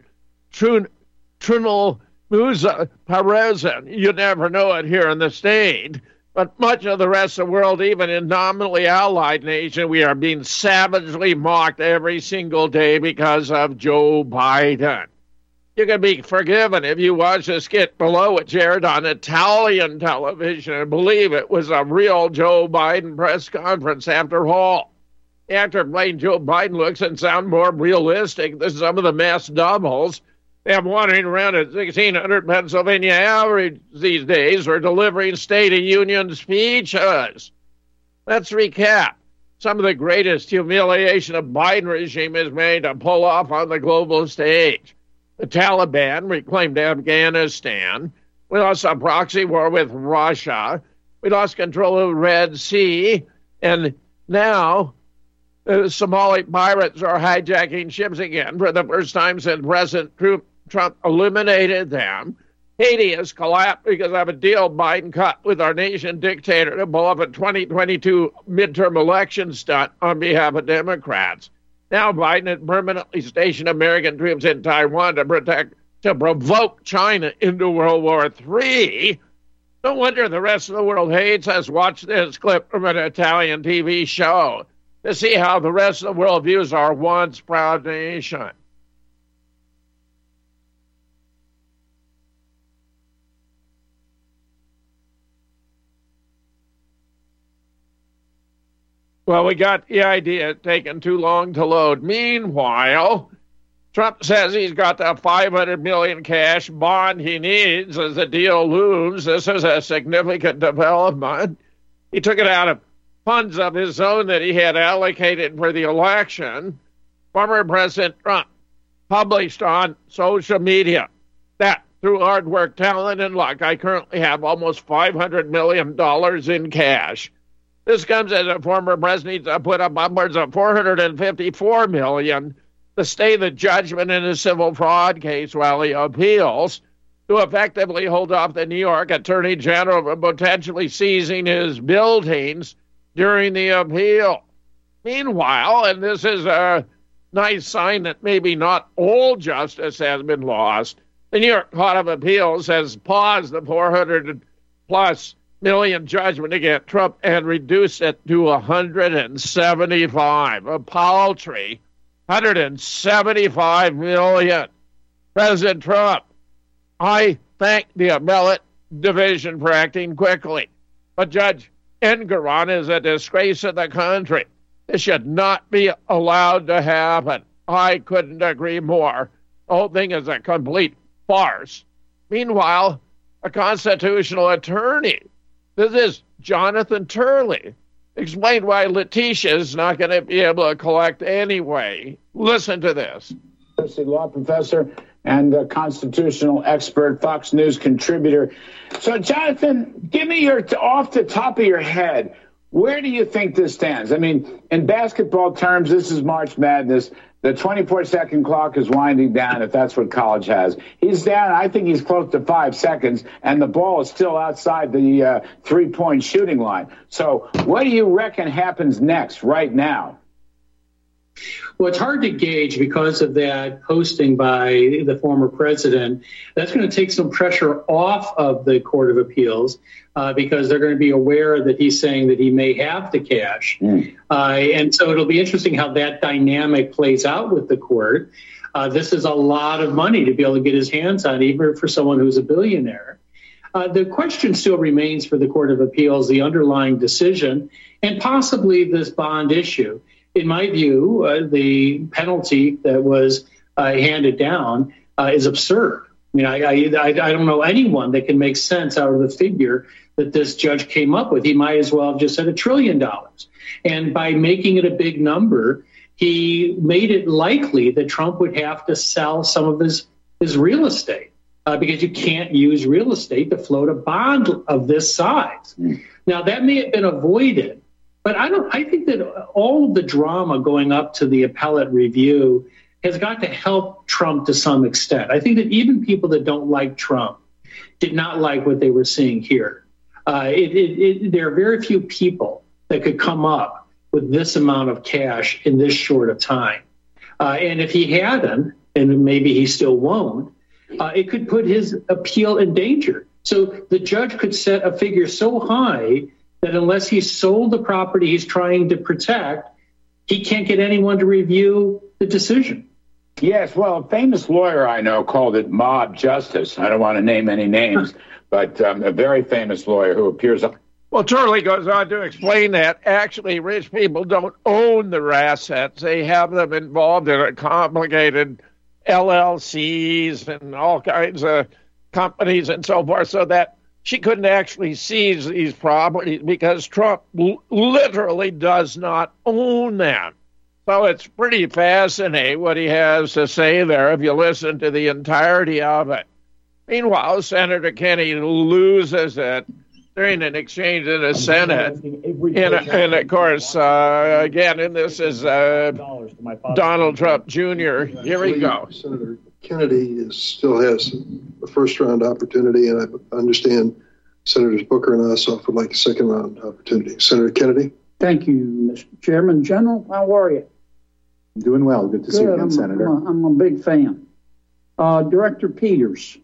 Trunel Musa Perezin. You never know it here in the state. But much of the rest of the world, even in nominally allied nations, we are being savagely mocked every single day because of Joe Biden. You can be forgiven if you watch the skit below, which aired on Italian television, and believe it was a real Joe Biden press conference after all. The actor playing Joe Biden looks and sounds more realistic than some of the mass doubles they have wandering around at 1600 Pennsylvania Avenue these days or delivering State of Union speeches. Let's recap. Some of the greatest humiliation of Biden regime is made to pull off on the global stage. The Taliban reclaimed Afghanistan. We lost a proxy war with Russia. We lost control of the Red Sea. And now the Somali pirates are hijacking ships again for the first time since President Trump eliminated them. Haiti has collapsed because of a deal Biden cut with our nation dictator to pull off a 2022 midterm election stunt on behalf of Democrats. Now Biden has permanently stationed American troops in Taiwan to provoke China into World War III. No wonder the rest of the world hates us. Watch this clip from an Italian TV show to see how the rest of the world views our once proud nation. Well, we got the idea taking too long to load. Meanwhile, Trump says he's got the $500 million cash bond he needs as the deal looms. This is a significant development. He took it out of funds of his own that he had allocated for the election. Former President Trump published on social media that through hard work, talent, and luck, I currently have almost $500 million in cash. This comes as a former president needs to put up upwards of $454 million to stay the judgment in a civil fraud case while he appeals, to effectively hold off the New York Attorney General from potentially seizing his buildings during the appeal. Meanwhile, and this is a nice sign that maybe not all justice has been lost, the New York Court of Appeals has paused the $400+ million judgment against Trump and reduced it to 175, a paltry 175 million. President Trump, I thank the appellate division for acting quickly, but Judge Engoron is a disgrace to the country. This should not be allowed to happen. I couldn't agree more. The whole thing is a complete farce. Meanwhile, a constitutional attorney, this is Jonathan Turley, explained why Letitia is not going to be able to collect anyway. Listen to this. Law professor and a constitutional expert, Fox News contributor. So, Jonathan, give me your, off the top of your head, where do you think this stands? I mean, in basketball terms, this is March Madness. The 24-second clock is winding down, if that's what college has. He's down, I think he's close to 5 seconds, and the ball is still outside the three-point shooting line. So what do you reckon happens next, right now? Well, it's hard to gauge because of that posting by the former president. That's going to take some pressure off of the Court of Appeals because they're going to be aware that he's saying that he may have the cash. And so it'll be interesting how that dynamic plays out with the court. This is a lot of money to be able to get his hands on, even for someone who's a billionaire. The question still remains for the Court of Appeals, the underlying decision, and possibly this bond issue. In my view, the penalty that was handed down is absurd. I mean, I don't know anyone that can make sense out of the figure that this judge came up with. He might as well have just said $1 trillion. And by making it a big number, he made it likely that Trump would have to sell some of his real estate because you can't use real estate to float a bond of this size. Now, that may have been avoided, but I think that all of the drama going up to the appellate review has got to help Trump to some extent. I think that even people that don't like Trump did not like what they were seeing here. There are very few people that could come up with this amount of cash in this short of time. And if he hadn't, and maybe he still won't, it could put his appeal in danger. So the judge could set a figure so high that unless he sold the property he's trying to protect, he can't get anyone to review the decision. Yes, well, a famous lawyer I know called it mob justice. I don't want to name any names, but a very famous lawyer who appears up. Well, Turley goes on to explain that actually rich people don't own their assets. They have them involved in a complicated LLCs and all kinds of companies and so forth, so that she couldn't actually seize these properties because Trump literally does not own them. So it's pretty fascinating what he has to say there if you listen to the entirety of it. Meanwhile, Senator Kennedy loses it during an exchange in the Senate. And of course, again, and this is Donald Trump Jr. Here we go. Senator Kennedy still has a first-round opportunity, and I understand Senators Booker and Ossoff would like a second-round opportunity. Senator Kennedy? Thank you, Mr. Chairman. General, how are you? I'm doing well. Good to see you again, Senator. I'm a big fan. Director Peters,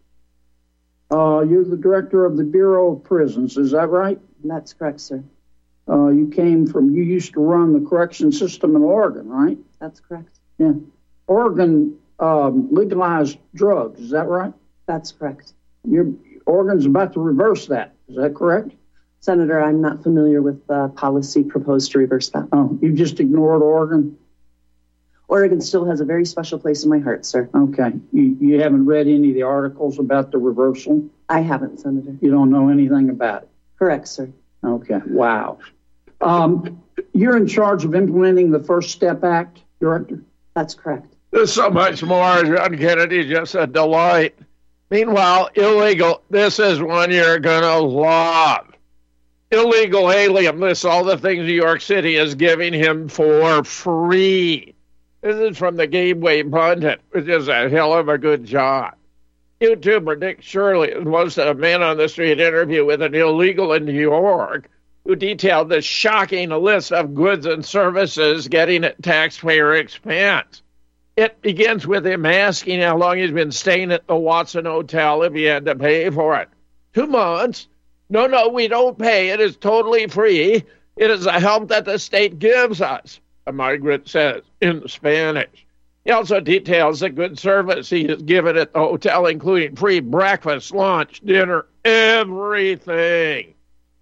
you're the director of the Bureau of Prisons, is that right? That's correct, sir. You used to run the correction system in Oregon, right? That's correct. Yeah. Oregon legalized drugs, is that right? That's correct. Oregon's about to reverse that, is that correct? Senator, I'm not familiar with the policy proposed to reverse that. Oh, you just ignored Oregon? Oregon still has a very special place in my heart, sir. Okay. You haven't read any of the articles about the reversal? I haven't, Senator. You don't know anything about it? Correct, sir. Okay. Wow. You're in charge of implementing the First Step Act, Director? That's correct. There's so much more. John Kennedy, just a delight. Meanwhile, illegal. This is one you're going to love. Illegal alien lists all the things New York City is giving him for free. This is from the Gateway Pundit, which is a hell of a good job. YouTuber Dick Shirley hosted a man-on-the-street interview with an illegal in New York who detailed the shocking list of goods and services getting at taxpayer expense. It begins with him asking how long he's been staying at the Watson Hotel if he had to pay for it. 2 months? No, we don't pay. It is totally free. It is a help that the state gives us, a migrant says in Spanish. He also details the good service he is given at the hotel, including free breakfast, lunch, dinner, everything.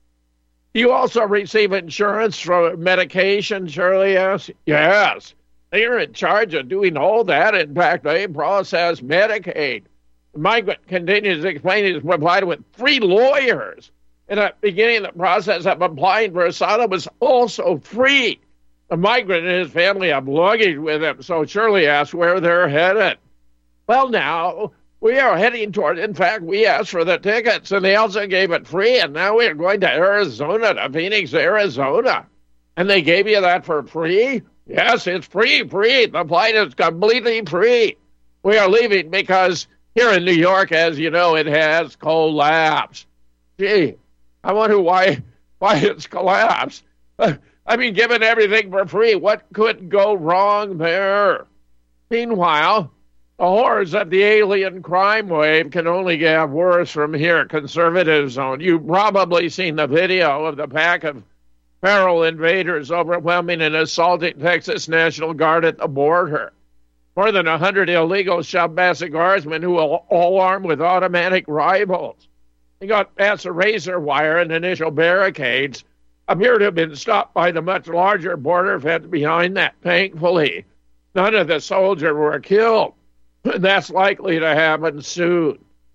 You also receive insurance for medication, Shirley asks. Yes. They're in charge of doing all that. In fact, they process Medicaid. The migrant continues to explain he's provided with 3 lawyers. And at the beginning, the process of applying for asylum was also free. The migrant and his family have luggage with him, so Shirley asks where they're headed. Well, now, we are heading toward, in fact, we asked for the tickets, and they also gave it free, and now we're going to Arizona, to Phoenix, Arizona. And they gave you that for free? Yes, it's free. The flight is completely free. We are leaving because here in New York, as you know, it has collapsed. Gee, I wonder why it's collapsed. I mean, given everything for free, what could go wrong there? Meanwhile, the horrors of the alien crime wave can only get worse from here, Conservative Zone. You've probably seen the video of the pack of feral invaders overwhelming and assaulting Texas National Guard at the border. More than 100 illegal Shabbat guardsmen who are all armed with automatic rifles. They got past a razor wire and initial barricades, appear to have been stopped by the much larger border fence behind that. Thankfully, none of the soldiers were killed. That's likely to happen soon.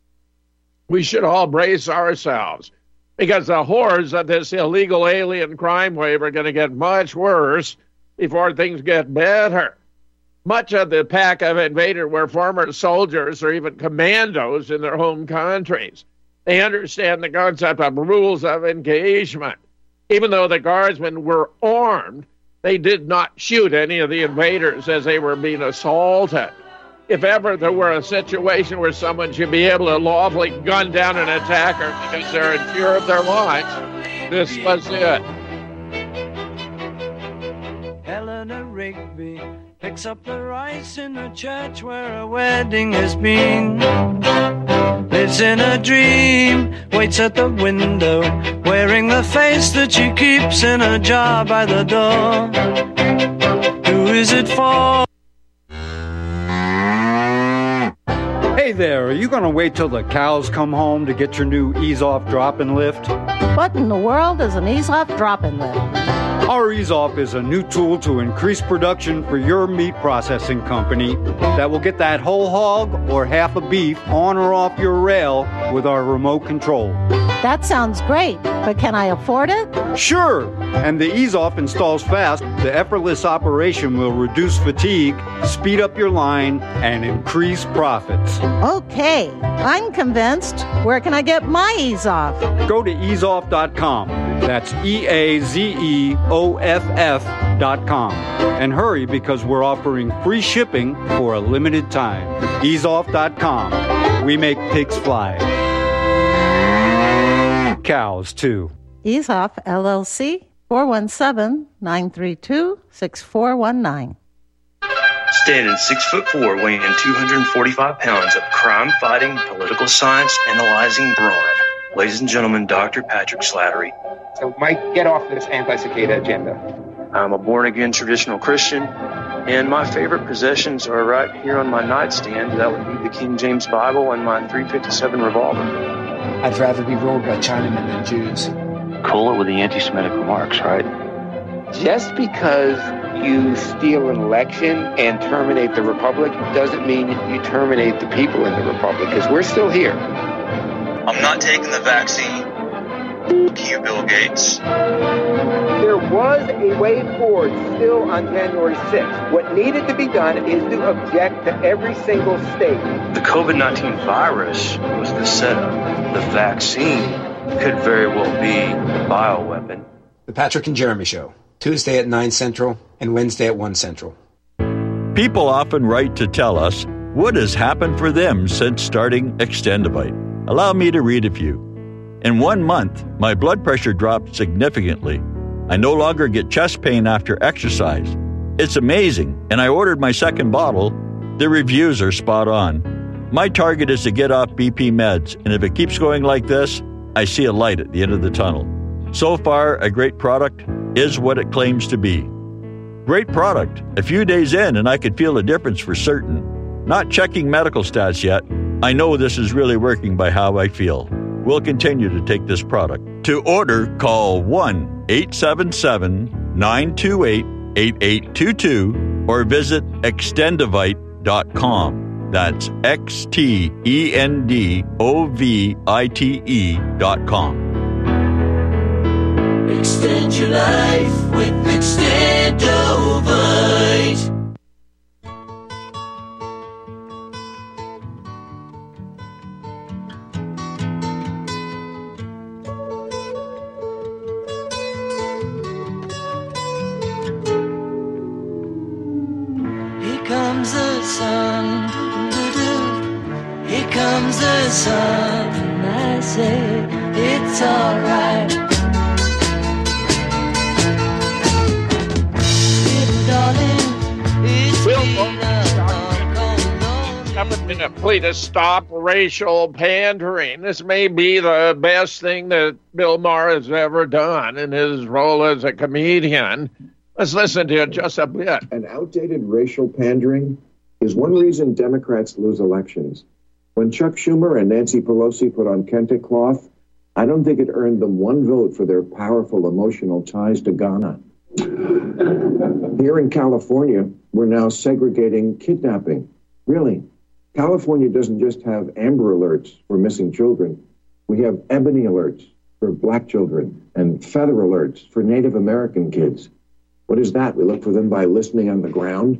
We should all brace ourselves because the horrors of this illegal alien crime wave are going to get much worse before things get better. Much of the pack of invaders were former soldiers or even commandos in their home countries. They understand the concept of rules of engagement. Even though the guardsmen were armed, they did not shoot any of the invaders as they were being assaulted. If ever there were a situation where someone should be able to lawfully gun down an attacker because they're in fear of their lives, this was it. Eleanor Rigby picks up the rice in the church where a wedding has been. Lives in a dream, waits at the window, wearing the face that she keeps in a jar by the door. Who is it for? Hey there, are you going to wait till the cows come home to get your new Ease-Off drop-in lift? What in the world is an Ease-Off drop-in lift? Our Ease-Off is a new tool to increase production for your meat processing company that will get that whole hog or half a beef on or off your rail with our remote control. That sounds great, but can I afford it? Sure! And the Ease-Off installs fast. The effortless operation will reduce fatigue, speed up your line, and increase profits. Okay, I'm convinced. Where can I get my Ease-Off? Go to easeoff.com. That's EAZEOFF.com. And hurry because we're offering free shipping for a limited time. Easeoff.com. We make pigs fly. Cows, too. Ease-Off, LLC, 417-932-6419. Standing 6'4", weighing 245 pounds of crime-fighting, political science analyzing brawn. Ladies and gentlemen, Dr. Patrick Slattery. So, Mike, get off this anti-cicada agenda. I'm a born-again traditional Christian, and my favorite possessions are right here on my nightstand. That would be the King James Bible and my .357 revolver. I'd rather be ruled by Chinamen than Jews. Cool it with the anti-Semitic remarks, right? Just because you steal an election and terminate the Republic doesn't mean you terminate the people in the Republic, because we're still here. I'm not taking the vaccine. You, Bill Gates. There was a way forward still on January 6th. What needed to be done is to object to every single state. The COVID-19 virus was the setup. The vaccine could very well be the bioweapon. The Patrick and Jeremy Show, Tuesday at 9 Central and Wednesday at 1 Central. People often write to tell us what has happened for them since starting Extendivite. Allow me to read a few. In 1 month, my blood pressure dropped significantly. I no longer get chest pain after exercise. It's amazing, and I ordered my second bottle. The reviews are spot on. My target is to get off BP meds, and if it keeps going like this, I see a light at the end of the tunnel. So far, a great product is what it claims to be. Great product. A few days in, and I could feel a difference for certain. Not checking medical stats yet. I know this is really working by how I feel. We'll continue to take this product. To order, call 1-877-928-8822 or visit extendivite.com. That's XTENDOVITE.com. Extend your life with Extendovite. Here comes the sun, here comes the sun, and I say it's alright. Government plea to stop racial pandering. This may be the best thing that Bill Maher has ever done in his role as a comedian. Let's listen to it just a bit. And outdated racial pandering is one reason Democrats lose elections. When Chuck Schumer and Nancy Pelosi put on kente cloth, I don't think it earned them one vote for their powerful emotional ties to Ghana. Here in California, we're now segregating kidnapping. Really? California doesn't just have Amber Alerts for missing children. We have Ebony Alerts for black children and Feather Alerts for Native American kids. What is that? We look for them by listening on the ground?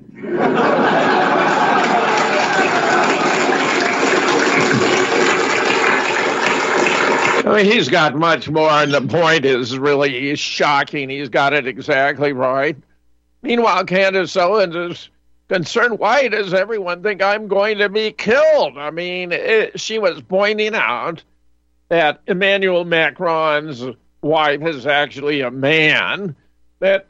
I mean, he's got much more, and the point is really shocking. He's got it exactly right. Meanwhile, Candace Owens is concerned. Why does everyone think I'm going to be killed? I mean, she was pointing out that Emmanuel Macron's wife is actually a man, that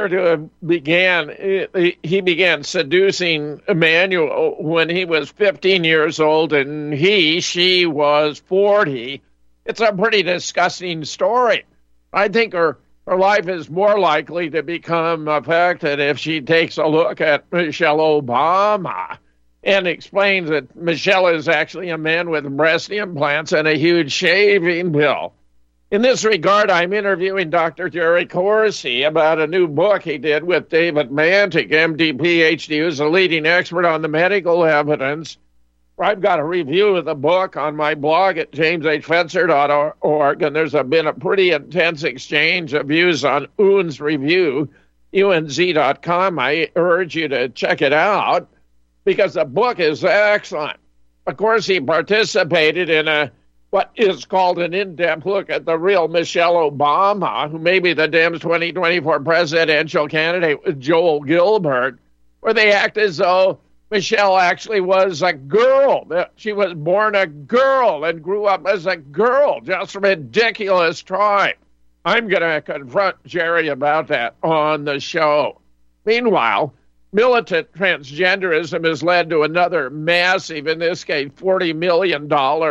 he began seducing Emmanuel when he was 15 years old, and she was 40. It's a pretty disgusting story. I think her life is more likely to become affected if she takes a look at Michelle Obama and explains that Michelle is actually a man with breast implants and a huge shaving bill. In this regard, I'm interviewing Dr. Jerry Corsi about a new book he did with David Mantik, MD, PhD, who's a leading expert on the medical evidence. I've got a review of the book on my blog at jameshfetzer.org, and there's been a pretty intense exchange of views on Un's review, unz.com. I urge you to check it out because the book is excellent. Of course, he participated in what is called an in-depth look at the real Michelle Obama, who may be the Dems' 2024 presidential candidate with Joel Gilbert, where they act as though Michelle actually was a girl. She was born a girl and grew up as a girl. Just ridiculous tripe. I'm going to confront Jerry about that on the show. Meanwhile, militant transgenderism has led to another massive, in this case, $40 million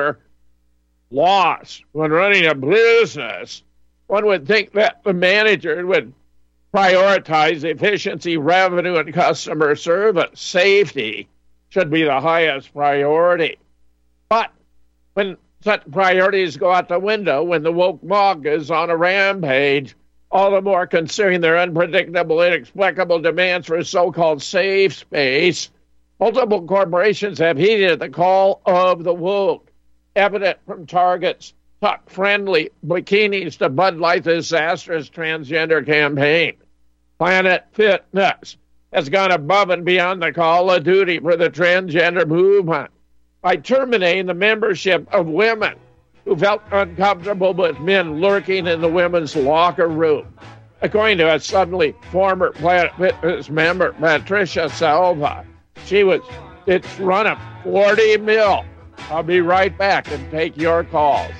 loss. When running a business, one would think that the manager would prioritize efficiency, revenue, and customer service. Safety should be the highest priority. But when such priorities go out the window, when the woke mob is on a rampage, all the more considering their unpredictable, inexplicable demands for so-called safe space, multiple corporations have heeded the call of the woke, evident from Target's tuck-friendly bikinis to Bud Light's disastrous transgender campaign. Planet Fitness has gone above and beyond the call of duty for the transgender movement by terminating the membership of women who felt uncomfortable with men lurking in the women's locker room. According to a suddenly former Planet Fitness member, Patricia Salva, it's run up $40 million. I'll be right back and take your calls.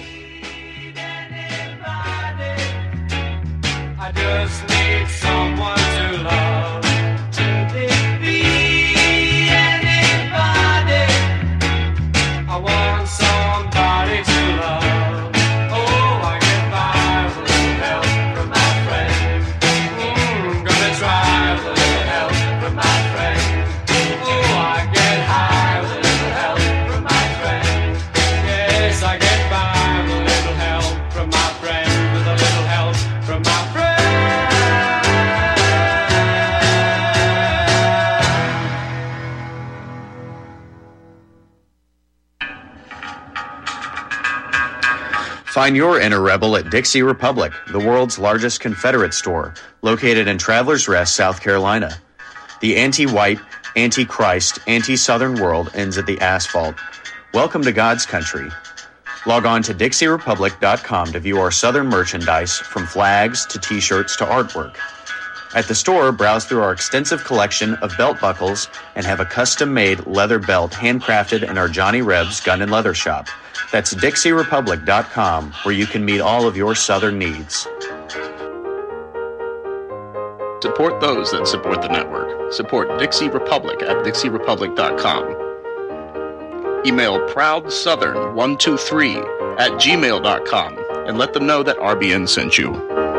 I just need someone to love. To be anybody. I want somebody to love. Oh, I get by with a little help from my friend. Gonna try with a little help from my friend. Oh, I get high with a little help from my friend. Yes, I get by with a little help from my friend. With a little help from my friend. Find your inner rebel at Dixie Republic, the world's largest Confederate store, located in Travelers Rest, South Carolina. The anti-white, anti-Christ, anti-Southern world ends at the asphalt. Welcome to God's country. Log on to DixieRepublic.com to view our Southern merchandise, from flags to t-shirts to artwork. At the store, browse through our extensive collection of belt buckles and have a custom-made leather belt handcrafted in our Johnny Rebs Gun and Leather Shop. That's DixieRepublic.com, where you can meet all of your Southern needs. Support those that support the network. Support Dixie Republic at DixieRepublic.com. Email ProudSouthern123@gmail.com and let them know that RBN sent you.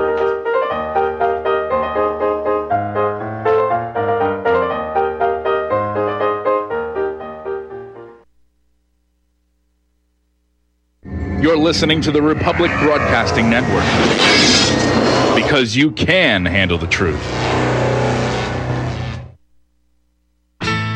You're listening to the Republic Broadcasting Network, because you can handle the truth.